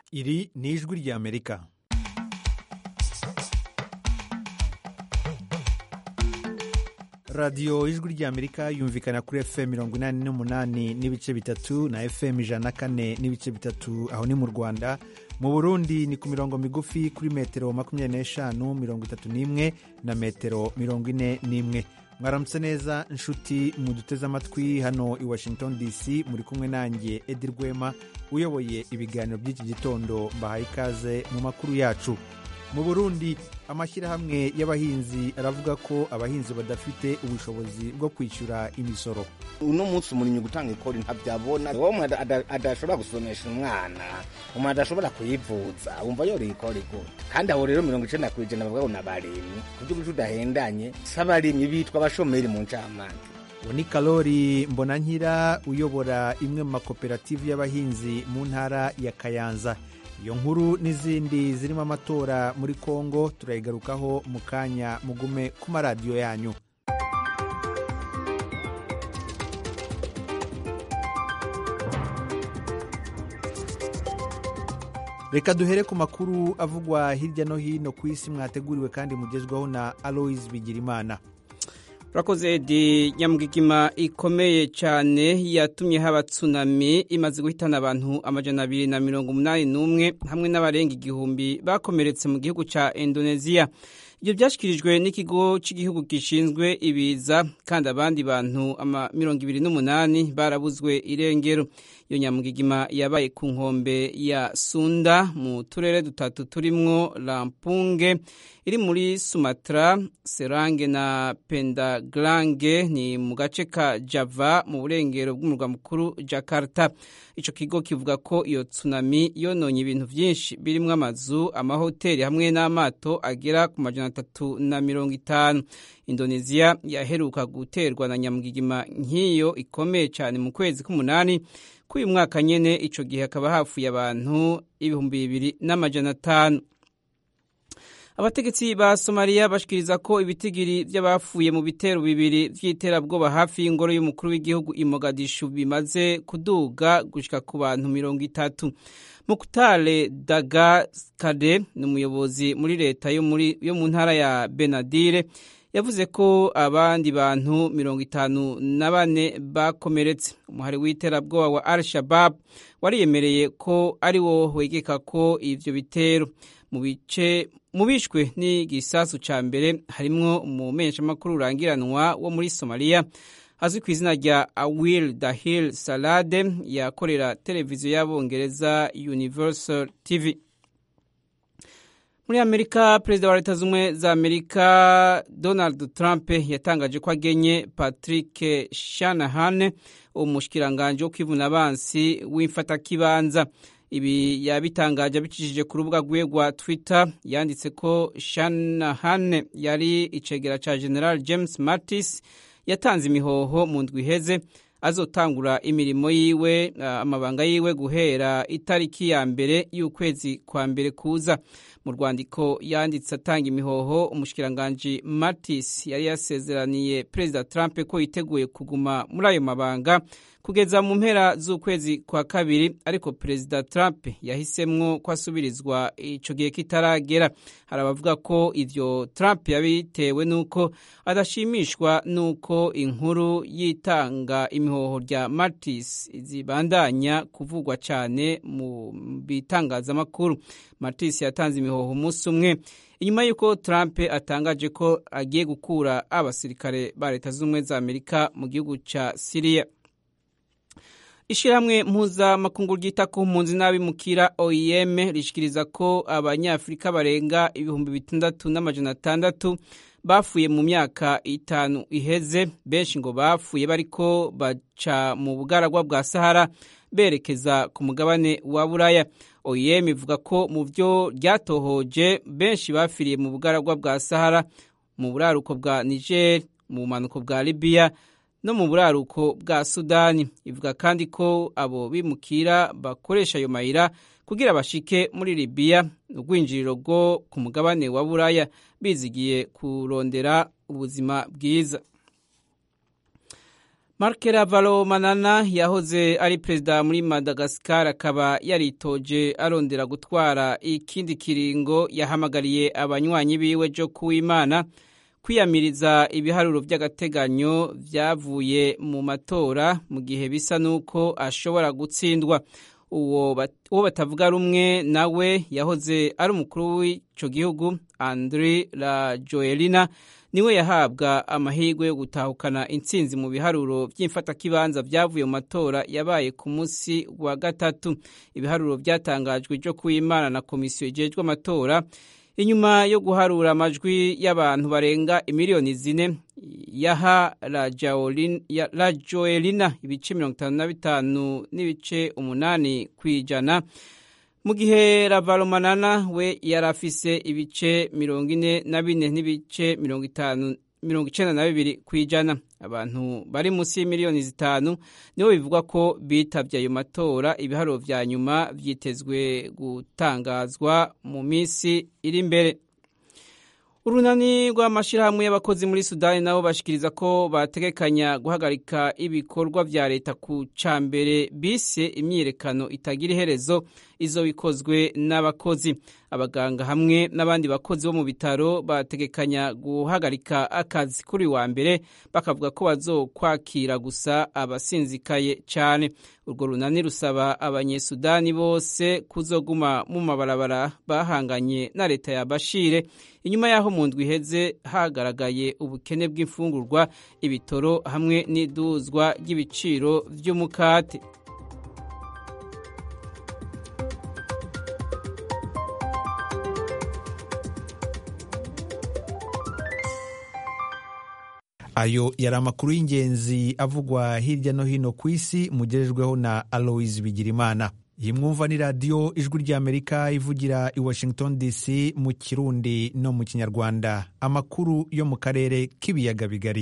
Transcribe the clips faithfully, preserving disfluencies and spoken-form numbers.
Iri ni ijwi ry'Amerika. radiyo ijwi ry'Amerika yumvikana kuri F M mirongo inani n'umunani n'ibice bitatu na F M ijana na kane n'ibice bitatu aho ni mu Rwanda. Mu Burundi ni ku mirongo migufi kuri metero makumyabiri n'eshanu mirongo itatu n'imwe na metero mirongo ine n'imwe. Mwaramutse neza nshuti muduteze amatwi hano i Washington D C, muri kumwe nanjye Edi Rwema uyoboye ibiganiro by'iki gitondo. Mbahaye ikaze mu makuru yacu. Mu Burundi amashyirahamwe y'abahinzi aravuga ko abahinzi badafite ubushobozi bwo kwishyura imisoro. Uno munsi umurimyi gutanga ikori ntabyabona, uwo umuntu adashobora gusomesha umwana, umuntu adashobora kuyivuza, wumva yori ikori gute? Kandi aho rero mirongo icenda kw'ijana bavuga ngo nabarimyi kugira ngo udahendanye s'abarimyi bitwa abashomeri mu ncamake. Uwo ni Kalori Mbonankira uyobora imwe mu makoperative y'abahinzi mu ntara ya Kayanza. Iyo nkuru n'izindi zirimo amatora muri Kongo turayigarukaho mu kanya, mugume ku maradiyo yanyu. Reka duhere ku makuru avugwa hirya no hino ku isi mwateguriwe kandi mugezwaho na Alois Bigirimana. Urakoze Edi. Nyamugigima ikomeye cyane yatumye haba tsunami imaze guhitana abantu amajana abiri na mirongo umunani n'umwe hamwe n'abarenga igihumbi bakomeretse mu gihugu ca Indonesia. Ibyo byashyikirijwe n'ikigo cy'igihugu gishinzwe ibiza, kandi abandi bantu ama mirongo ibiri n'umunani barabuzwe irengero. Iyo nyamugigima yabaye ku nkombe ya Sunda mu turere dutatu turimwo Lampunge iri muri Sumatra, Serange na Pendaglange ni mu gace ka Java mu burengero bw'umurwa mukuru Jakarta. Ico kigo kivuga ko iyo tsunami yononye ibintu byinshi birimwo amazu, amahoteli hamwe n'amato agera ku majana atatu na mirongo itanu. Indonesia yaheruka guterwa na nyamugigima nk'iyo ikomeye cyane mu kwezi k'umunani k'uyu mwaka nyene. Ico gihe hakaba hafuye abantu ibihumbi bibiri n'amajana atanu. Abategetsi ba Somalia bashikiriza ko ibitigiri by'abafuye mu bitero bibiri vy'iterabwoba hafi y'ingoro y'umukuru w'igihugu i Mogadishu bimaze kuduga gushika ku bantu mirongo itatu. Muktale Dagakade ni umuyobozi muri leta yo muri yo mu ntara ya Benadire yavuze ko abandi bantu mirongo itanu na bane bakomeretse. Umuhari w'iterabwoba wa Al-Shabaab wariyemereye ko ari wo wegeka ko ivyo bitero. Mu bice mu bishwe n'igisasu ca mbere harimwo umumenyeshamakuru urangiranwa wo muri Somalia azwi ku izina rya Awil Dahil Salade yakorera televiziyo y'Abongereza Universal T V. Muri Amerika, Perezida wa Leta Zunze za Amerika Donald Trump yatangaje ko agenye Patrick Shanahan, umushikiranganje wo kwivuna abansi w'imfatakibanza. Ibi yabitangaje abicishije ku rubuga rwe rwa Twitter. Yanditse ko Shanahan yari icegera ca General James Mattis yatanze imihoho mu ndwi iheze, azotangura imirimo yiwe uh, amabanga yiwe guhera itariki ya mbere y'ukwezi kwa mbere kuza. Mu rwandiko yanditse atanga imihoho, umushikiranganje Mattis yari yasezeraniye Perezida Trump ko yiteguye kuguma muri ayo mabanga kugeza mu mpera z'ukwezi kwa kabiri, ariko Perezida Trump yahisemwo ko asubirizwa ico gihe kitaragera. Hari abavuga ko ivyo Trump yabitewe nuko adashimishwa nuko inkuru yitanga imihoho rya Mattis zibandanya kuvugwa cyane mu bitangazamakuru. Mattis yatanze imihoho umunsi umwe inyuma y'uko Trump atangaje ko agiye gukura abasirikare ba Leta Zunze za Amerika mu gihugu ca Syria. Ishirahamwe mpuza makungu ryita ku mpunzi n'abimukira O I M rishikiriza ko abanyafrika barenga ibihumbi bitandatu n'amajana atandatu bafuye mu myaka itanu iheze. Benshi ngo bafuye bariko baca mu bugaragwa bwa Sahara berekeza ku mugabane wa Buraya. O I M ivuga ko mu byo ryatohoje benshi bafiriye mu bugaragwa bwa Sahara, mu buraruko bwa Niger, mu bumanuko bwa Libya no mu buraruko bwa Sudani. Ivuga kandi ko abo bimukira bakoresha ayo mayira kugira bashike muri Libya, urwinjiriro rwo ku mugabane wa Buraya, bizigiye kurondera ubuzima bwiza. Marc Ravalomanana yahoze ari perezida muri Madagascar akaba yaritoje arondera gutwara ikindi kiringo yahamagariye abanywanyi biwe jo kuwimana kwiyamiriza ibiharuro by'agateganyo byavuye mu matora mu gihe bisa nuko ashobora gutsindwa. Uwo batavuga rumwe nawe yahoze ari umukuru w'ico gihugu Andry Rajoelina niwe yahabwa amahirwe yo gutahukana intsinzi mu biharuro by'imfatakibanza byavuye mu matora yabaye ku munsi wa gatatu. Ibiharuro byatangajwe byo kuwimana na komisiyo ijejwe amatora inyuma yo guharura amajwi y'abantu barenga imiliyoni zine yaha Rajoelina ibice mirongo itanu na bitanu n'ibice umunani kw'ijana mu gihe Ravalomanana we yarafise ibice mirongo ine na bine n'ibice mirongo itanu mirongo icenda na bibiri kw'ijana. Abantu bari munsi y'imiliyoni zitanu nibo bivugwa ko bitavye ayo matora. Ibiharuro vya nyuma vyitezwe gutangazwa mu misi iri imbere. Urunani rw'amashirahamwe y'abakozi muri Sudani nabo bashikiriza ko bategekanya guhagarika ibikorwa vya leta ku cambere bise imyiyerekano itagira iherezo izo bikozwe n'abakozi. Abaganga hamwe n'abandi bakozi bo mu bitaro bategekanya guhagarika akazi kuri wa mbere bakavuga ko bazokwakira gusa abasinzikaye cyane. Urwo runani rusaba abanyesudani bose kuzoguma mu mabarabara bahanganye na leta ya Bashir inyuma yaho mu ndwi iheze hagaragaye ubukene bw'imfungurwa, ibitoro hamwe n'iduzwa ry'ibiciro vy'umukate. Ayo yari amakuru y'ingenzi avugwa hirya no hino ku isi mugejejweho na Aloise Bigirimana. Iyi mwumva ni radiyo ijwi ry'Amerika ivugira i Washington D C mu Kirundi no mu Kinyarwanda. Amakuru yo mu karere k'ibiyaga bigari.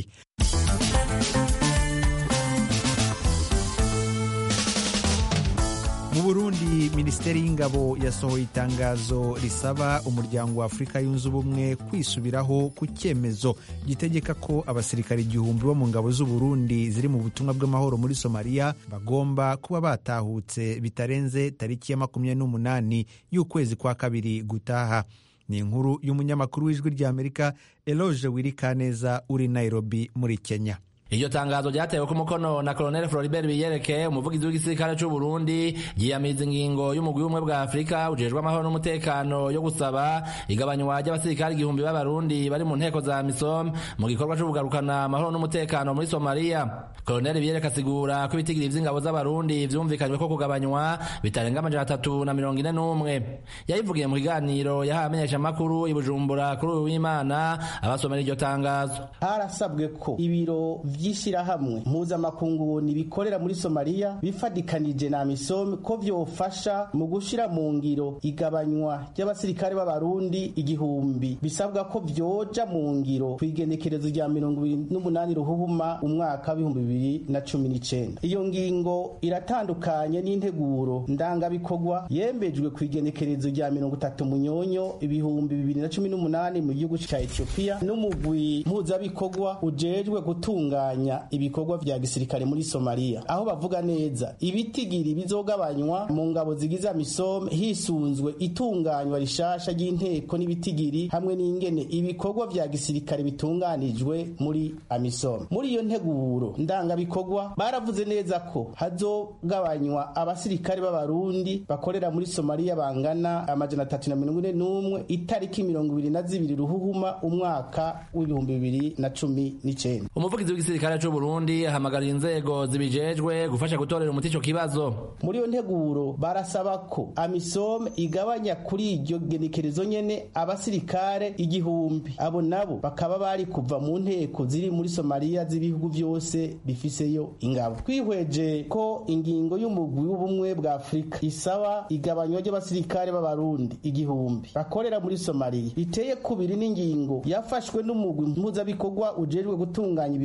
Mu Burundi, Minisiteri y'Ingabo yasohoye itangazo risaba umuryango wa Afurika yunze ubumwe kwisubiraho ku cyemezo gitegeka ko abasirikari igihumbi bo mu ngabo z'u Burundi ziri mu butumwa bw'amahoro muri Somalia bagomba kuba batahutse bitarenze tariki ya makumyabiri n'umunani y'ukwezi kwa kabiri gutaha. Ni inkuru y'umunyamakuru w'ijwi ry'Amerika Eloge Wirikaneza uri Nairobi muri Kenya. Iyo tangazo ryatewe ku mukono na Colonel Floribert Biyereke umuvugizi w'igisirikare cy'u Burundi yiyamiza ingingo y'umugwi w'umwe bwa Afrika ujejwe amahoro n'umutekano yo gusaba igabanywa ry'abasirikare igihumbi b'abarundi bari mu nteko za MISOM mu gikorwa cyo kugarukana amahoro n'umutekano muri Somalia. Colonel Biyereke asigura ko ibitigiri vy'ingabo z'abarundi vyumvikanywe ko kugabanywa bitarenga amajana atatu na mirongo ine n'umwe. Yayivugiye mu kiganiro yahamenyesha amakuru i Bujumbura kuri uyu w'Imana abasomera iryo tangazo. Harasabwe ko ibiro vy'ishirahamwe mpuzamakungu bikorera muri Somalia bifadikanije na MISOM ko vyofasha mu gushira mu ngiro igabanywa ry'abasirikare b'abarundi igihumbi bisabwa ko vyoja mu ngiro kwigenekerezo rya mirongo ibiri n'umunani ruhuhuma umwaka w'ibihumbi bibiri na cumi n'icenda. Iyo ngingo iratandukanye n'integuro ndangabikorwa yembejwe kwigenekerezo rya mirongo itatu munyonyo ibihumbi bibiri na cumi n'umunani mu gihugu ca Ethiopia n'umugwi mpuzabikorwa ujejwe gutunga ibikorwa vya gisirikare muri Somalia, aho bavuga neza ibitigiri bizogabanywa mu ngabo zigiza MISOM hisunzwe itunganywa rishasha ry'inteko n'ibitigiri hamwe n'ingene ibikorwa vya gisirikare bitunganijwe muri AMISOM. Muri iyo nteguro ndangabikorwa baravuze neza ko hazogabanywa abasirikare b'abarundi bakorera muri Somalia bangana amajana atatu na mirongo ine n'umwe itariki mirongo ibiri na zibiri ruhuhuma umwaka w'ibihumbi bibiri na cumi n'icenda. Umuvugizi w'igisirikare cy'u Burundi ahamagarira inzego zibijejwe gufasha gutorera umuti ico kibazo. Muri iyo nteguro barasaba ko AMISOM igabanya kuri iryo genekerezo nyene abasirikare igihumbi. Abo nabo bakaba bari kuva mu nteko ziri muri Somalia z'ibihugu vyose bifiseyo ingabo. Twihweje ko ingingo y'umugwi w'ubumwe bwa Afrika isaba igabanywa ry'abasirikare b'abarundi igihumbi bakorera muri Somalia biteye kubiri n'ingingo yafashwe n'umugwi mpuzabikorwa ujejwe gutunganya ibikorwa vya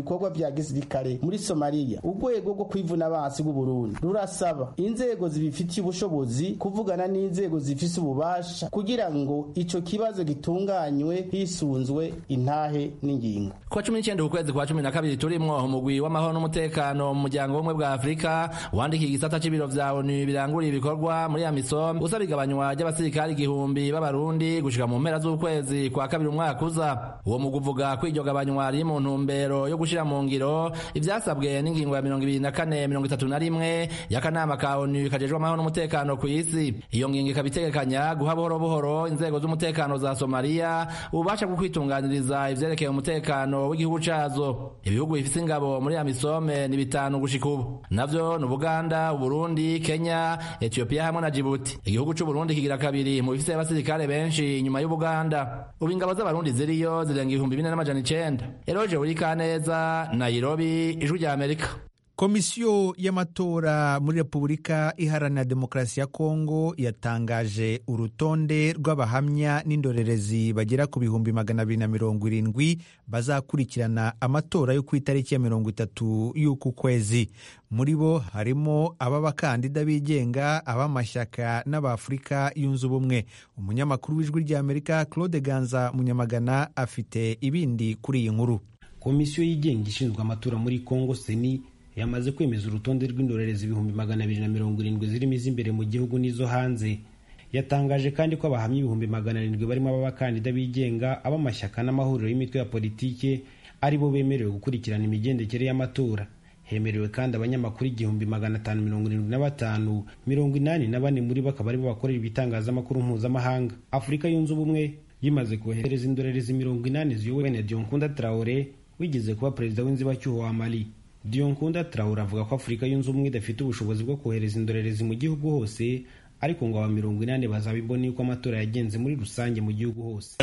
vya gisirikare muri Somalia urwego rwo kwivuna abansi bw'u Burundi rurasaba inzego zibifitiye ubushobozi kuvugana n'inzego zifise ububasha kugira ngo ico kibazo gitunganywe hisunzwe intahe n'ingingo. Kwa cumi n'icyenda ukwezi kwa cumi na kabiri turimwo umugwi w'amahoro n'umutekano mu muryango w'ubumwe bwa Afrika wandikiye igisata c'ibiro vya O N U birangurira ibikorwa muri AMISOM usaba igabanywa ry'abasirikari igihumbi b'abarundi gushika mu mpera z'ukwezi kwa kabiri umwaka uza. Uwo mugwi uvuga ko iryo gabanywa riri mu ntumbero yo gushira mu ngiro ivyasabwe n'ingingo ya mirongo ibiri na kane mirongo itatu na rimwe y'akanama ka O N U kajejwe amahoro n'umutekano ku isi. Iyo ngingo ikaba itegekanya guha buhoro buhoro inzego z'umutekano za Somalia ububasha bwo kwitunganiriza ivyerekeye umutekano w'igihugu cazo. Ibihugu bifise ingabo muri AMISOM ni bitanu gushika ubu, navyo ni Uganda, Burundi, Kenya, Ethiopia hamwe na Djibouti. Igihugu c'u Burundi kigira kabiri mu bifise abasirikare benshi inyuma y'Ubuganda. Ubu ingabo z'abarundi ziriyo zirenga ibihumbi bine n'amajana icenda. Eroje Urikaneza, Nairobi, Ijwi rya Amerika. Komisiyo y'amatora muri Repubulika Iharanira Demokarasi ya Kongo yatangaje urutonde rw'abahamya n'indorerezi bagera ku bihumbi magana abiri na mirongo irindwi bazakurikirana amatora yo ku itariki ya mirongo itatu y'uku kwezi. Muri bo harimo ab'abakandida bigenga, ab'amashyaka n'ab'Afurika yunze ubumwe. Umunyamakuru w'Ijwi rya Amerika Claude Ganza Munyamagana afite ibindi kuri iyi nkuru. Komisiyo yigenga ishinzwe amatora muri Kongo Seni yamaze kwemeza urutonde rw'indorerezi ibihumbi magana abiri na mirongo irindwi zirimo iz'imbere mu gihugu n'izo hanze. Yatangaje kandi ko abahamya ibihumbi magana arindwi barimo ab'abakandida bigenga, ab'amashyaka n'amahuriro y'imitwe ya politike ari bo bemerewe gukurikirana imigendekere y'amatora. Hemerewe kandi abanyamakuru igihumbi magana atanu mirongo irindwi na batanu, mirongo inani na bane muri bo akaba aribo bakorera ibitangazamakuru mpuzamahanga. Afurika yunze ubumwe yimaze kohereza indorerezi mirongo inani ziyobowe na Dionkunda Traore wigeze kuba perezida w'inzibacyuho wa Mali. Dionkunda Traore avuga ko Afurika yunze ubumwe idafite ubushobozi bwo kohereza indorerezi mu gihugu hose, ariko ngo aba mirongo inani bazabibona yuko amatora yagenze muri rusange mu gihugu hose.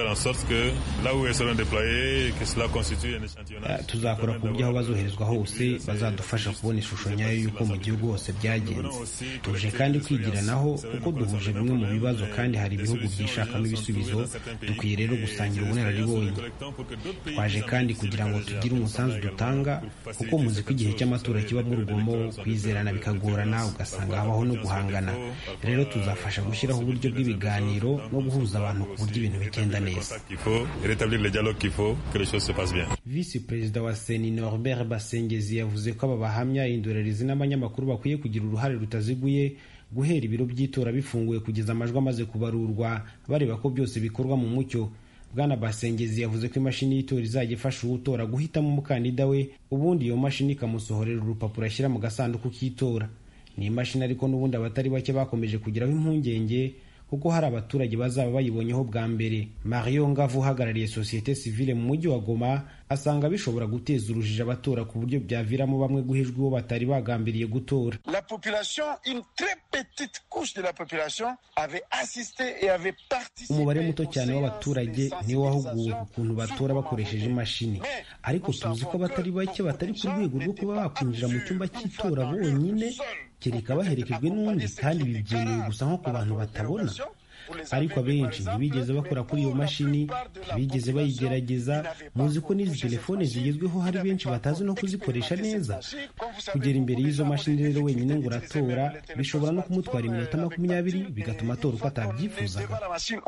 Tuzakora ku buryo aho bazoherezwa hose bazadufasha kubona ishusho nyayo y'uko mu gihugu hose byagenze. Tuje kandi kwigiranaho kuko duhuje bimwe mu bibazo kandi hari ibihugu byishakamo ibisubizo, dukwiye rero gusangira ubunararibonye. Twaje kandi kugira ngo tugire umusanzu dutanga kuko muzi ko igihe cy'amatora kibamo urugomo, kwizerana bikagorana, ugasanga habaho no guhangana. Rero tuzafasha gushyiraho uburyo bw'ibiganiro no guhuza abantu ku buryo ibintu bigenda neza. Visi Perezida wa Seni Norbert Basengezi yavuze ko aba bahamya, indorerezi n'abanyamakuru bakwiye kugira uruhare rutaziguye guhera ibiro by'itora bifunguye kugeza amajwi amaze kubarurwa, bareba ko byose bikorwa mu mucyo. Bwana Basengezi yavuze ko imashini y'itora izajya ifasha uwutora guhitamo umukandida we, ubundi iyo mashini ikamusohorera urupapuro ashyira mu gasanduku k'itora. Ni imashini ariko n'ubundi abatari bake bakomeje kugiraho impungenge kuko hari abaturage bazaba bayibonyeho bwa mbere. Mario Ngavu uhagarariye sosiyete sivile mu mujyi wa Goma asanga bishobora guteza urujijo abatora ku buryo byaviramo bamwe guhijwa uwo batari bagambiriye gutora. La population, une très petite couche de la population avait assisté et avait participé. Umubare muto cyane w'abaturage niwo wahuguwe ku kuntu batora bakoresheje imashini, ariko tuzi ko abatari bake batari ku rwego rwo kuba bakwinjira mu cyumba cy'itora bonyine, kereka baherekejwe n'undi, kandi bibyemewe gusa nko ku bantu batabona. Ariko abenshi ntibigeze bakora kuri iyo mashini, ntibigeze bayigerageza. Muzi ko n'izi telefone zigezweho hari benshi batazi no kuzikoresha neza. Kugera imbere y'izo mashini rero wenyine ngo uratora bishobora no kumutwara iminota makumyabiri, bigatuma atora uko atabyifuzaga.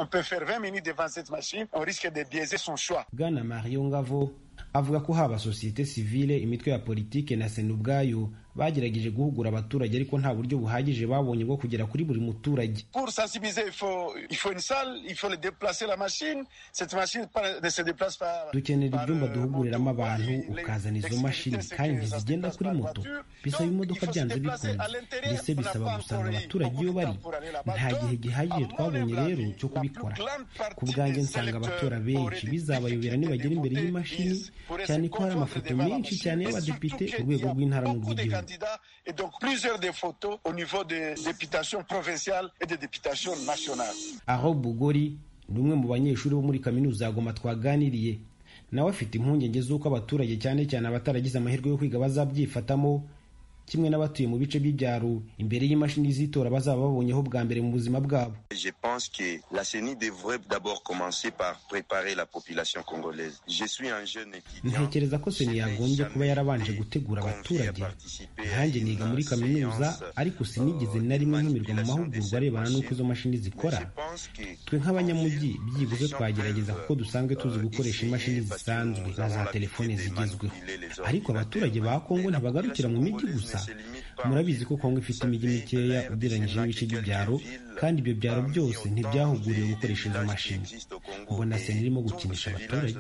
Bwana Mario Ngavo avuga ko haba sosiyete sivile, imitwe ya politike na Sena ubwayo bagerageje guhugura abaturage, ariko nta buryo buhagije babonye bwo kugera kuri buri muturage. Pour sensibiliser, il faut il faut une salle, il faut déplacer la machine. Cette machine ne se déplace pas. Dukenera ibyumba duhuguriramo abantu, ukazana izo mashini kandi ntizigenda kuri moto, bisaba imodoka byanze bikunze, ndetse bisaba gusanga abaturage iyo bari. Nta gihe gihagije twabonye rero cyo kubikora. Ku bwanjye nsanga abatora benshi bizabayobera nibagera imbere y'imashini, cyane ko hari amafoto menshi cyane y'abadepite ku rwego rw'intara mu rw'igihugu. Et donc plusieurs des photos au niveau des députations provinciales et des députations nationales. Aho Bugori ni umwe mu banyeshuri bo muri kaminuza ya Goma twaganiriye, nawe afite impungenge z'uko abaturage cyane cyane abataragize amahirwe yo kwiga bazabyifatamo, kimwe n'abatuye mu bice by'ibyaro imbere y'imashini z'itora bazaba babonyeho bwa mbere mu buzima bwabo. Je pense que la C E N I devrait d'abord commencer par préparer la population congolaise. Je suis un jeune étudiant. Ntekereza ko seni yagombye kuba yarabanje gutegura abaturage. Nanjye niga muri kaminuza ariko sinigeze na rimwe ntumirwa mu mahugurwa arebana n'uko izo mashini zikora. Twe nk'abanyamujyi byibuze twagerageza kuko dusanzwe tuzi gukoresha imashini zisanzwe na za telefone zigezweho. Ariko abaturage ba Kongo ntibagarukira mu mijyi gusa. Murabizi ko Kongo ifite imijyi mikeya ugereranyije n'ibice by'ibyaro, kandi ibyo byaro byose ntibyahuguriwe gukoresha izo mashini. Mbona seni irimo gukinisha abaturage.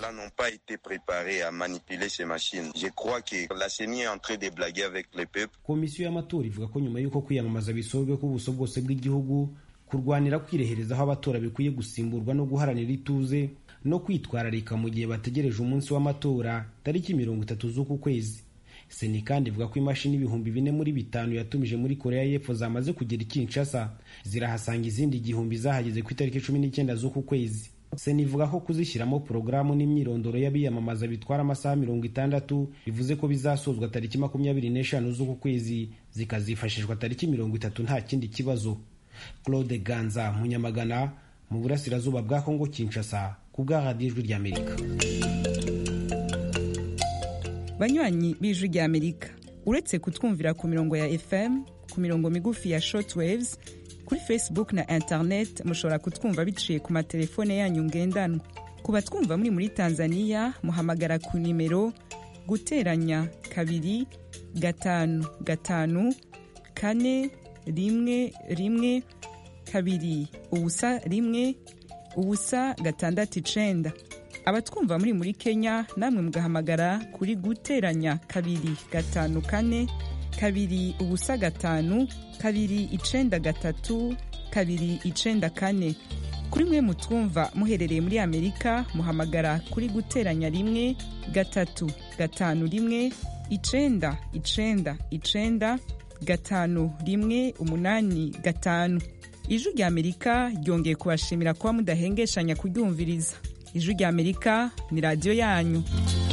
Komisiyo y'amatora ivuga ko nyuma y'uko kwiyamamaza bisorwe ku buso bwose bw'igihugu, kurwanira kwirehereza aho abatora bikwiye gusimburwa no guharanira ituze no kwitwararika mu gihe bategereje umunsi w'amatora tariki mirongo itatu z'uku kwezi. Seni kandi ivuga ko imashini ibihumbi bine muri bitanu yatumije muri Korea y'Epfo zamaze kugera i Kinshasa, zirahasanga izindi igihumbi zahageze ku itariki cumi n'icyenda z'uku kwezi. Seni ivuga ko kuzishyiramo porogaramu n'imyirondoro y'abiyamamaza bitwara amasaha mirongo itandatu, bivuze ko bizasozwa tariki makumyabiri n'eshanu z'uku kwezi, zikazifashishwa tariki mirongo itatu nta kindi kibazo. Claude Ganza, Munyamagana, mu burasirazuba bwa Kongo, Kinshasa, ku bwa radiyo Ijwi ry'Amerika. Banywanyi b'Ijwi ry'Amerika, uretse kutwumvira ku mirongo ya F M, ku mirongo migufi ya shortwaves, kuri Facebook na internet mushobora kutwumva biciye ku matelefone yanyu ngendanwa. Ku batwumva muri muri Tanzania, muhamagara ku nimero guteranya kabiri gatanu gatanu kane rimwe rimwe kabiri ubusa rimwe ubusa gatandatu icenda. Abatwumva muri muri Kenya namwe mugahamagara kuri guteranya kabiri gatanu kane kabiri ubusa gatanu kabiri icenda gatatu kabiri icenda kane. Kuri mwe mutwumva muherereye muri Amerika, muhamagara kuri guteranya rimwe gatatu gatanu rimwe icenda icenda icenda gatanu rimwe umunani gatanu. Ijwi ry'Amerika ryongeye kubashimira kuba mudahengeshanya kuryumviriza. Ijwi ry'Amerika ni radiyo yanyu.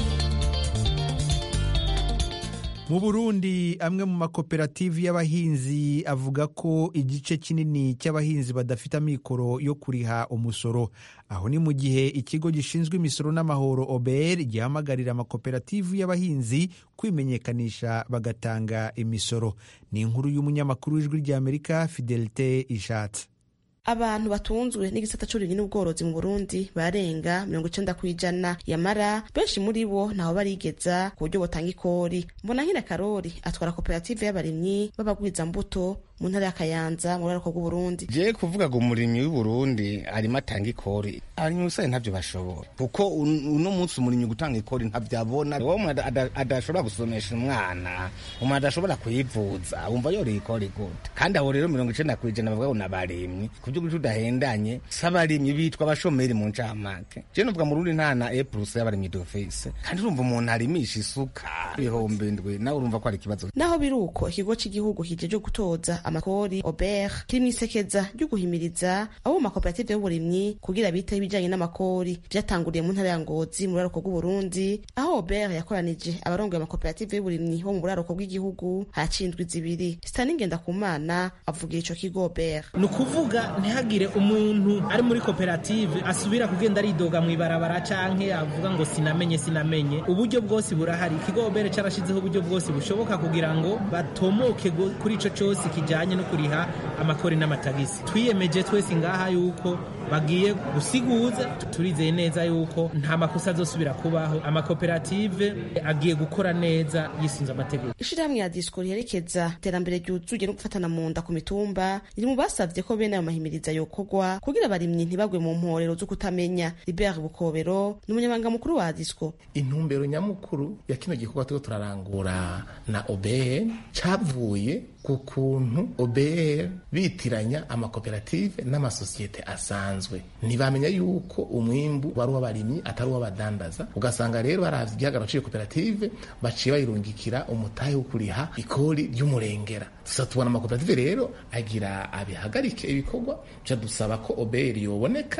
Mu Burundi, amwe mu makoperative y'abahinzi avuga ko igice kinini cy'abahinzi badafite amikoro yo kuriha umusoro. Aho ni mu gihe ikigo gishinzwe imisoro n'amahoro O B R gihamagarira amakoperative y'abahinzi kwimenyekanisha bagatanga imisoro. Ni inkuru y'umunyamakuru w'Ijwi ry'Amerika Fidelite Ishatse. Abantu batunzwe n'igisata c'uburimyi n'ubworozi mu Burundi barenga mirongo icenda kw'ijana, yamara benshi muri bo ntaho barigeza ku buryo botanga ikori. Mbonankira Karori atwara koperative y'abarimyi b'abagwizambuto mu ntara ya Kayanza mu rurako rw'Uburundi. Je kuvuga ngo umurimyi w'Uburundi arimo atanga ikori, abarimyi usanye ntavyo bashobora, kuko uno munsi umurimyi gutanga ikori ntavyabona. Uwo adashobora gusomesha umwana, umuntu adashobora kuyivuza, wumva yori ikori gute? Kandi aho rero mirongo icenda kw'ijana bavuga ngo n'abarimyi kuvyuko tudahendanye s'abarimyi bitwa abashomeri mu ncamake. Je novuga mu Burundi nta na E plus y'abarimyi d'office, kandi urumva umuntu arimisha isuka ibihumbi indwi, nawe urumva ko ari ikibazo. Naho biruko ikigo cy'igihugu kijeje gutoza amakori O B R kiri mwisekeza ryo guhimiriza abo mu makoperative y'uburimyi kugira bitaho ibijanye n'amakori. Vyatanguriye mu ntara ya Ngozi mu rurako rw'Uburundi, aho O B R yakoranije abarongoye amakoperative y'uburimyi bo mu buraroko bw'igihugu hacindwi zibiri. Stani Ngendakumana avugira ico kigo O B R. Nukuvuga ntihagire umuntu ari muri koperative asubira kugenda aridoga mu ibarabara canke avuga ngo sinamenye sinamenye. Uburyo bwose burahari. Ikigo O B R carashizeho uburyo bwose bushoboka kugira ngo batomoke kuri ico cyose kijanye no kuriha amakori n'amatagisi. Twiyemeje twese ngaha yuko bagiye gusiguza, turizeye neza yuko nta makosa azosubira kubaho, amakoperative agiye gukora neza yisunze amategeko. Ishirahamwe ya Disco riherekeza iterambere ryuzuye no gufatana mu nda ku mitumba riri mu basavye ko bene ayo mahimiriza yokorwa kugira abarimyi ntibagwe mu mporero zo kutamenya. Libert Bukobero ni umunyamabanga mukuru wa Disco. Intumbero nyamukuru ya kino gikorwa turiko turarangura na O B R cavuye ku kuntu O B R bitiranya amakoperative n'amasosiyete asanzwe. Ntibamenya yuko umwimbu wari w'abarimyi atari uw'abadandaza, ugasanga rero baravye igihagararo c'iyo koperative baciye bayirungikira umutahe wo kuriha ikori ry'umurengera. Tusa tubona amakoperative rero agira abihagarike ibikorwa, ca dusaba ko O B R yoboneka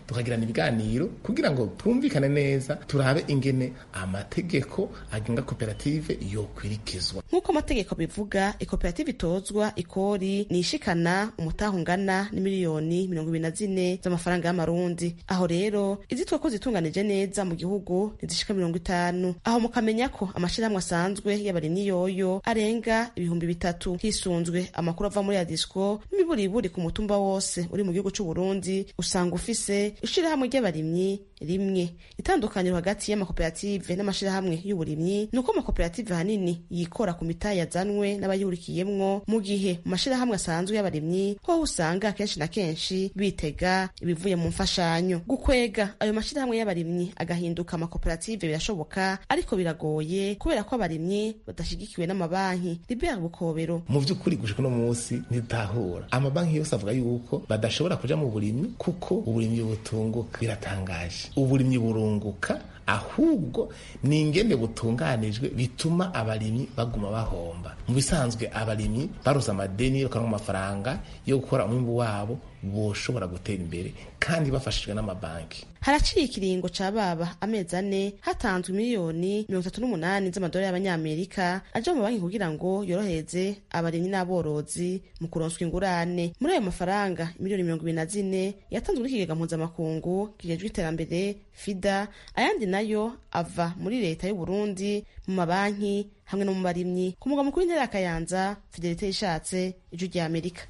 tukagirana ibiganiro kugira ngo twumvikane neza turabe ingene amategeko agenga koperative yokwirikizwa. Nk'uko amategeko bivuga, ikoperative itozwa ikori nishikana umutaha ungana n'imiliyoni mirongo ibiri na zine z'amafaranga y'amarundi. Aho rero izitwa ko zitunganije neza mu gihugu nizishika mirongo itanu. Aho mukamenya ko amashirahamwe asanzwe y'abarimyi yoyo arenga ibihumbi bitatu, hisunzwe amakuru ava muri Adisco n'imiburiburi ku mutumba wose uri mu gihugu c'u Burundi usanga ufise ishirahamwe ry'abarimyi rimwe. Itandukaniro hagati y'amakoperative n'amashirahamwe y'uburimyi nuko amakoperative hanini yikora ku mitahe yazanwe n'abayihurikiyemwo, mu gihe mu mashirahamwe asanzwe y'abarimyi ho usanga kenshi na kenshi bitega ibivuye mu mfashanyo. Gukwega ayo mashirahamwe y'abarimyi agahinduka amakoperative birashoboka, ariko biragoye kubera ko abarimyi badashigikiwe n'amabanki. Libert Bukobero: mu vy'ukuri gushika no munsi ntitahura amabanki yose avuga yuko badashobora kuja mu burimyi kuko uburimyi butunguka. Biratangaje, uburimyi burunguka, ahubwo ni ingene butunganijwe bituma abarimyi baguma bahomba. Mu bisanzwe abarimyi baroza amadeni bakaronka amafaranga yo gukora umwimbu wabo boshobora gutera imbere kandi bafashijwe n'amabanki. Haraciye ikiringo ca baba amezi ane hatanzwe miliyoni mirongo itatu n'umunani z'amadolari y'abanyamerika aja mu banki kugira ngo yoroheze abarimyi n'aborozi mu kuronswa ingurane. Muri ayo mafaranga miliyoni mirongo ibiri na zine yatanzwe n'ikigega mpuzamakungu kijejwe iterambere FIDA, ayandi nayo ava muri leta y'u Burundi mu mabanki hamwe no mu barimyi. Ku mugwa mukuru w'intara ya Kayanza, Fidelite Yishatse, Ijwi rya Amerika.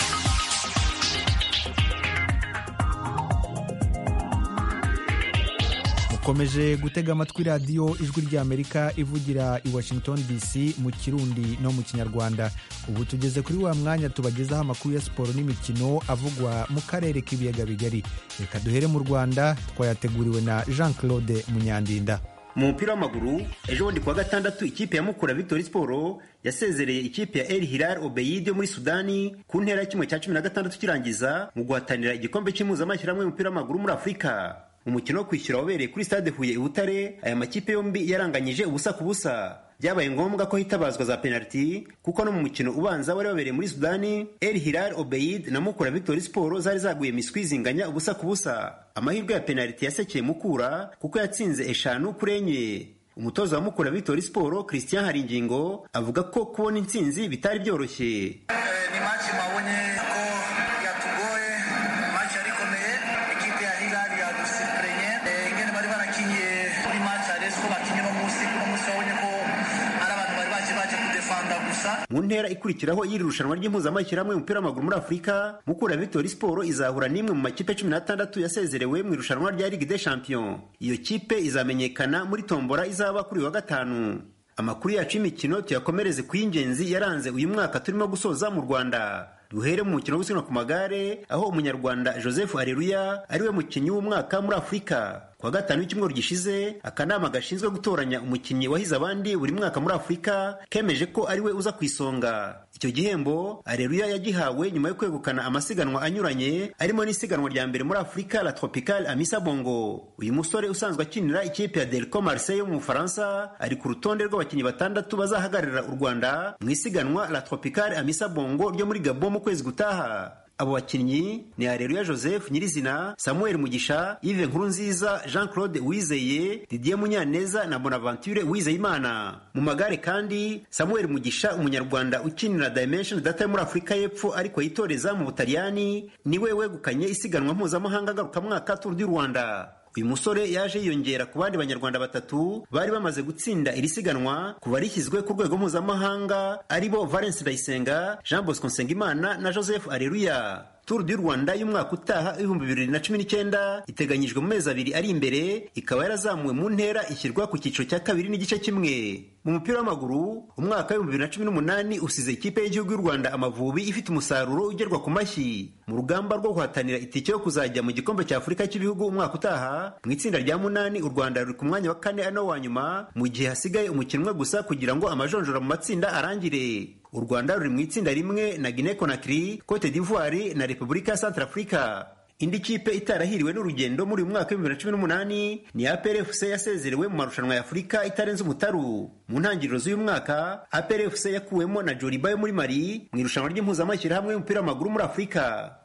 mukomeje gutega amatwi radiyo Ijwi rya Amerika ivugira i Washington D C mu Kirundi no mu Kinyarwanda. Ubu tugeze kuri wa mwanya tubagezaho amakuru ya siporo n'imikino avugwa mu karere k'ibiyaga bigari. Reka duhere mu Rwanda, twayateguriwe na Jean Claude Munyandinda. Mu mupira w'amaguru, ejo bundi kuwa gatandatu ikipe ya Mukura Victory Sport yasezereye ikipe ya El Hilal Obeid yo muri Sudani ku ntera kimwe cya cumi na gatandatu kirangiza mu guhatanira igikombe cy'impuzamashyirahamwe y'umupira w'amaguru muri Afurika. Umukino wo kwishyura wabereye kuri stade Huye i Butare, aya makipe yombi yaranganyije ubusa ku busa. Byabaye ngombwa ko hitabazwa za penalty kuko no mu mukino ubanza wari wabereye muri Sudani, El Hilal Obeid na Mukura Victory Sport zari zaguye miswi zinganya ubusa ku busa. Amahirwe ya penalty yasekeye Mukura kuko yatsinze eshanu kuri enye. Umutoza wa Mukura Victory Sport Christian Haringingo avuga ko kubona intsinzi bitari byoroshye. Ni match mabonye ko yatugoye, match arikomeye, ikipe ya Hilal ya dusiprenye ingene bari barakinye kuri match aresko bakinye no musi no musi wabonye ko ari abantu bari baje baje kudefanda gusa. Mu ntera ikurikiraho y'iri rushanwa ry'impuzamashyirahamwe y'umupira w'amaguru muri Afurika, Mukura Victory Sport izahura n'imwe mu makipe cumi n'atandatu yasezerewe mu irushanwa rya Ligue des Champions. Iyo kipe izamenyekana muri tombora izaba kuri wa gatanu. Amakuru yacu y'imikino tuyakomereze ku y'ingenzi yaranze uyu mwaka turimo gusoza mu Rwanda. Duhere mu mukino wo gusiganwa ku magare, aho umunyarwanda Joseph Areruya ariwe mukinnyi w'umwaka muri Afurika. Kwa gatanu w'icyumweru gishize, akanama gashinzwe gutoranya umukinnyi wahize abandi buri mwaka muri Afurika kemeje ko ariwe uza ku isonga. Icyo gihembo Areruya yagihawe nyuma yo kwegukana amasiganwa anyuranye, arimo n'isiganwa rya mbere muri Afurika la Tropicale Amissa Bongo. Uyu musore usanzwe akinira ikipe ya Delco Marseille yo mu Faransa ari ku rutonde rw'abakinnyi batandatu bazahagararira u Rwanda mu isiganwa la Tropicale Amissa Bongo ryo muri Gabon mu kwezi gutaha. Abo bakinnyi ni Areruya Joseph nyirizina, Samuel Mugisha, Yves Nkurunziza, Jean Claude Uwizeye, Didier Munyaneza na Bonaventure Uwizeyimana. Mu magare kandi Samuel Mugisha, umunyarwanda ukinira Dimension Data muri Afurika y'Epfo ariko yitoreza mu Butaliyani, niwe wegukanye isiganwa mpuzamahanga ngarukamwaka Tour du Rwanda. Uyu musore yaje yiyongera ku bandi banyarwanda batatu bari bamaze gutsinda iri siganwa kuba rishyizwe ku rwego mpuzamahanga, aribo Valence Ndayisenga, Jean Bosco Nsengimana na Joseph Areruya. Tour du Rwanda y'umwaka utaha ibihumbi bibiri na cumi n'icyenda iteganyijwe mu mezi abiri ari imbere, ikaba yarazamuwe mu ntera ishyirwa ku cyiciro cya kabiri n'igice kimwe. Mu mupira w'amaguru, umwaka w'ibihumbi bibiri na cumi n'umunani usize ikipe y'igihugu y'u Rwanda Amavubi ifite umusaruro ugerwa ku mashyi mu rugamba rwo guhatanira itike yo kuzajya mu gikombe cya Afurika cy'ibihugu umwaka utaha. Mu itsinda rya munani u Rwanda ruri ku mwanya wa kane ano wa nyuma, mu gihe hasigaye umukino umwe gusa kugira ngo amajonjora mu matsinda arangire. U Rwanda ruri mu itsinda rimwe na Guinea Conakry, Cote d'Ivoire na Repubulika ya Centrafrica. Indi kipe itarahiriwe n'urugendo muri uyu mwaka w'ibihumbi bibiri na cumi n'umunani ni A P R F C yasezerewe mu marushanwa ya Afurika itarenze umutaru. Mu ntangiriro z'uyu mwaka, A P R F C yakuwemo na Joliba yo muri Mali mu irushanwa ry'impuzamashyirahamwe y'umupira w'amaguru muri Afurika.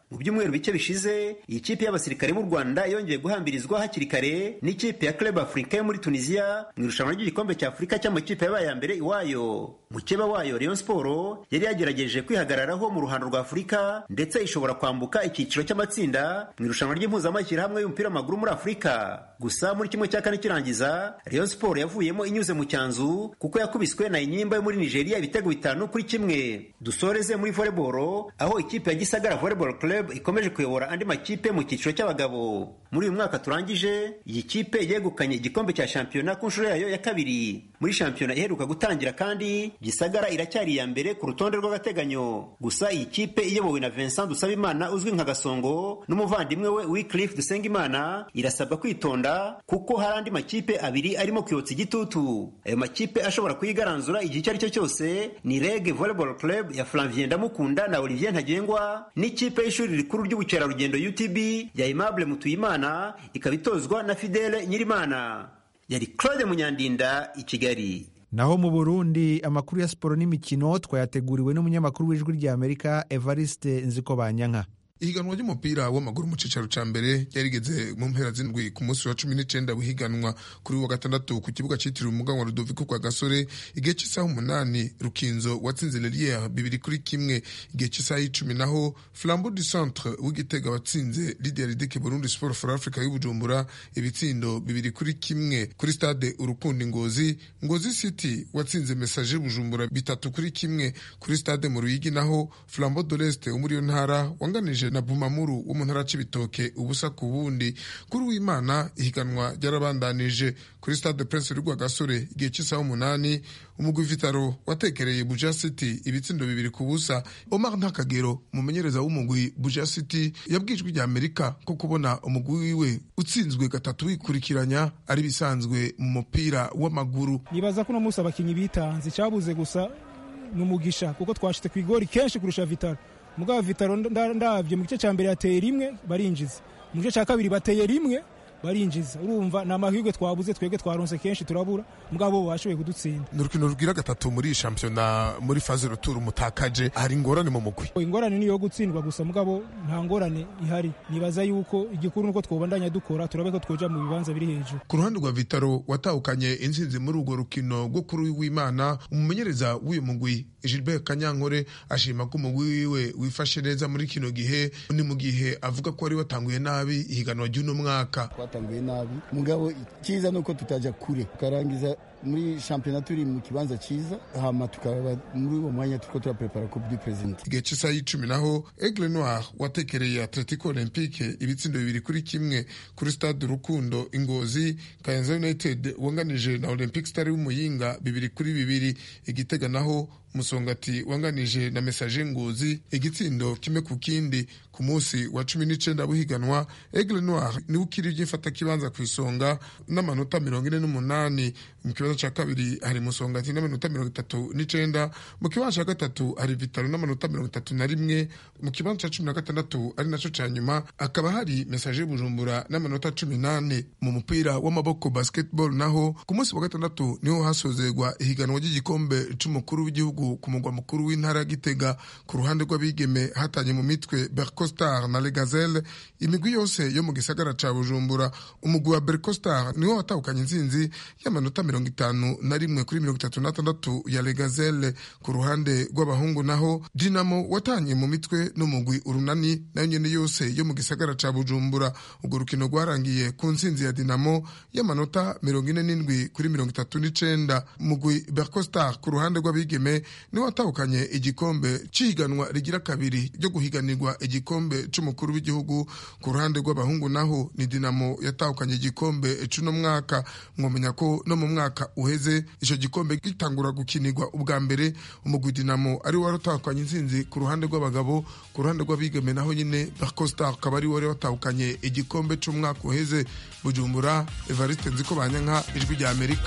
mu byumweru bike bishize iyi kipe y'abasirikare b'u Rwanda yongeye guhambirizwa hakiri kare n'ikipe ya Club Africain yo muri Tunisia mu irushanwa ry'igikombe cya Afurika cy'amakipe yabaye ya mbere iwayo. Mukeba wayo Rayon Sport yari yagerageje kwihagararaho mu ruhando rwa Afurika ndetse ishobora kwambuka icyiciro cy'amatsinda mu irushanwa ry'impuzamashyirahamwe y'umupira w'amaguru muri Afurika. Gusa muri kimwe cya kane kirangiza Rayon Sport yavuyemo inyuze mu cyanzu kuko yakubiswe na Inyimba yo muri Nigeria ibitego bitanu kuri kimwe. Dusoreze muri volleyball aho ikipe ya Gisagara Volleyball Club ikomeje kuyobora andi makipe mu cyiciro cy'abagabo. Muri uyu mwaka turangije iyi kipe yegukanye igikombe cya shampiyona ku nshuro yayo ya kabiri. Muri shampiyona iheruka gutangira kandi Gisagara iracyari ya mbere ku rutonde rw'agateganyo. Gusa iyi kipe iyobowe na Vincent Dusabimana uzwi nka Gasongo n'umuvandimwe we Wycliffe Dusengimana irasabwa kwitonda kuko hari andi makipe abiri arimo kuyotsa igitutu. Ayo makipe ashobora kuyigaranzura igihe icyo ari cyo cyose ni Reg Volleyball Club ya Flavien Ndamukunda na Olivier Ntagengwa n'ikipe y'ishuri rikuru ry'ubukerarugendo U T B ya Aimable Mutuyimana ikaba itozwa na Fidele Nyirimana. Yari Claude Munyandinda i Kigali. Naho mu Burundi amakuru ya siporo n'imikino twayateguriwe n'umunyamakuru w'ijwi rya Amerika Evariste Nzikobanyanka. Ihiganwa ry'umupira w'amaguru mu cicaro ca mbere yarigeze mu mpera z'indwi ku munsi wa cumi n'icenda wihiganwa kuri wa gatandatu ku kibuga citiriwe umuganwa Rudoviko kwa Gasore igihe cy'isaha umunani Rukinzo watsinze Lelière bibiri kuri kimwe igihe cy'isaha y'icumi naho Flambeau du Centre w'Igitega watsinze Lideridike Burundi Sport for Africa y'Ubujumbura ibitsindo bibiri kuri kimwe kuri stade Urukundo Ngozi. Ngozi City watsinze Messager Bujumbura bitatu kuri kimwe kuri stade mu Ruyigi naho Flambeau de l'Est wo muri yo ntara wanganije na Bumamuru wo mu ntara c'ibitoke ubusa ku bundi. Kuri w'Imana ihiganwa ryarabandanije kuri stade Prince Rugwa Gasore igihe cy'isaha umunani umugwi Vitaro watekereye Buja City ibitsindo bibiri ku busa. Omar Ntakagero mumenyereza w'umugwi Buja City yabwijwe rya Amerika ko kubona umugwi wiwe utsinzwe gatatu wikurikiranya ari bisanzwe mu mupira w'amaguru. Nibaza ko no musa abakinyi bitanze cyabuze gusa n'umugisha kuko twashite ku igori kenshi kurusha Vitaro. Mugabo Vitaro ndavye mu gice cya mbere yateye rimwe barinjiza, mu gice cya kabiri bateye rimwe barinjiza. Urumva na mahirwe twabuze twege twaronse kenshi turabura mugabo bashoboye kudutsinda. Nurukino rugira gatatu muri championnat muri phase retour mutakaje hari ingorane mu mugwi. Ingorane niyo gutsindwa gusa mugabo nta ngorane ihari. Nibaza yuko igikuru nuko twobandanya dukora turabe ko twoja mu bibanza biri hejuru. Ku ruhande rwa Vitaro watahukanye intsinzi muri urwo rukino rwo kuri w'Imana umumenyereza w'uyu mugwi Gilbert Kanyankore ashima ko umugwi wiwe wifashe neza muri kino gihe ni mu gihe avuga ko ari watanguye nabi ihiganwa ry'uno mwaka. Twatanguye nabi mugabo ikiza nuko tutaja kure tukarangiza muri championnat turi mu kibanza ciza hama tukaba muri uwo mwanya tuko turaprepara coupe du president. Igihe cy'isaha y'icumi naho Aigle Noir watekereye Atletico Olympique ibitsindo bibiri kuri kimwe kuri stade Rukundo Ingozi. Kayanza United wanganije na Olympic Star y'Umuyinga bibiri kuri bibiri. Igitega naho Musongati wanganije na Messager Ngozi igitsindo kimwe ku kindi. Ku munsi wa cumi n'icenda buhiganwa Aigle Noir ni ukiri ry'ifata kibanza ku isonga n'amanota mirongo ine n'umunani. Mu kibanza ca kabiri hari Musongati n'amanota mirongo itatu n'icenda. Mu kibanza ca gatatu hari Vitaro n'amanota mirongo itatu na rimwe. Mu kibanza ca cumi na gatandatu ari naco ca nyuma akaba hari Messager Bujumbura n'amanota cumi n'ane. Mu mupira w'amaboko basketball naho ku munsi wa gatandatu niho hasozerwa ihiganwa ry'igikombe c'umukuru w'igihugu ku mugwa mukuru w'intara Gitega. Ku ruhande rw'abigeme hatanye mu mitwe Berco Star na Le Gazelle. Imigwi yose yo mu gisagara ca Bujumbura umugwi wa Berco Star niho watahukanye intsinzi y'amanota mirongo itanu na rimwe kuri mirongo itatu na tandatu ya Le Gazelle. Ku ruhande rw'abahungu naho Dinamo watanye mu mitwe n'umugwi Urunani nayo nyene yose yo mu gisagara ca Bujumbura. Urwo rukino rwarangiye ku ntsinzi ya Dinamo y'amanota mirongo ine n'indwi kuri mirongo itatu n'icenda. Umugwi Berco Star ku ruhande rw'abigeme niwe watahukanye igikombe c'ihiganwa rigira kabiri ryo guhiganirwa igikombe c'umukuru w'igihugu. Ku ruhande rw'abahungu naho ni Dinamo yatahukanye igikombe c'uno mwaka. Mwomenya ko no mu mwaka uheze ico gikombe gitangura gukinirwa ubwa mbere umugwi Dinamo ari waratahukanye intsinzi ku ruhande rw'abagabo. Ku ruhande rw'abigeme naho nyine Berco Star akaba ari wari watahukanye igikombe c'umwaka uheze. Bujumbura, Evariste Nzikobanyanka, Ijwi rya Amerika.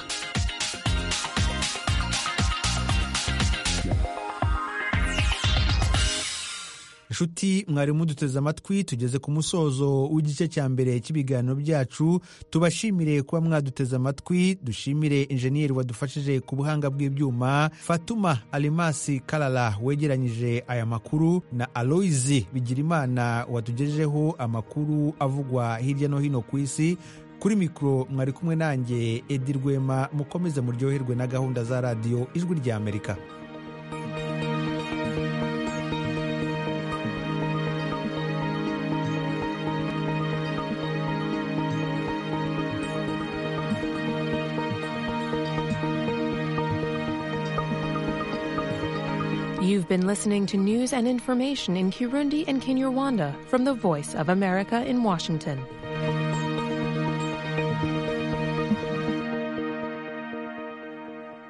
nshuti mwari muduteze amatwi, tugeze ku musozo w'igice cya mbere cy'ibiganiro byacu. Tubashimire kuba mwaduteze amatwi, dushimire injeniyeri wadufashije ku buhanga bw'ibyuma, Fatuma Alimasi Kalala wegeranyije aya makuru, na Aloizi Bigirimana watugejejeho amakuru avugwa hirya no hino ku isi. Kuri mikoro mwari kumwe nanjye Edi Rwema. Mukomeze muryoherwe na gahunda za radiyo Ijwi rya Amerika. You've been listening to news and information in Kirundi and Kinyarwanda from the Voice of America in Washington.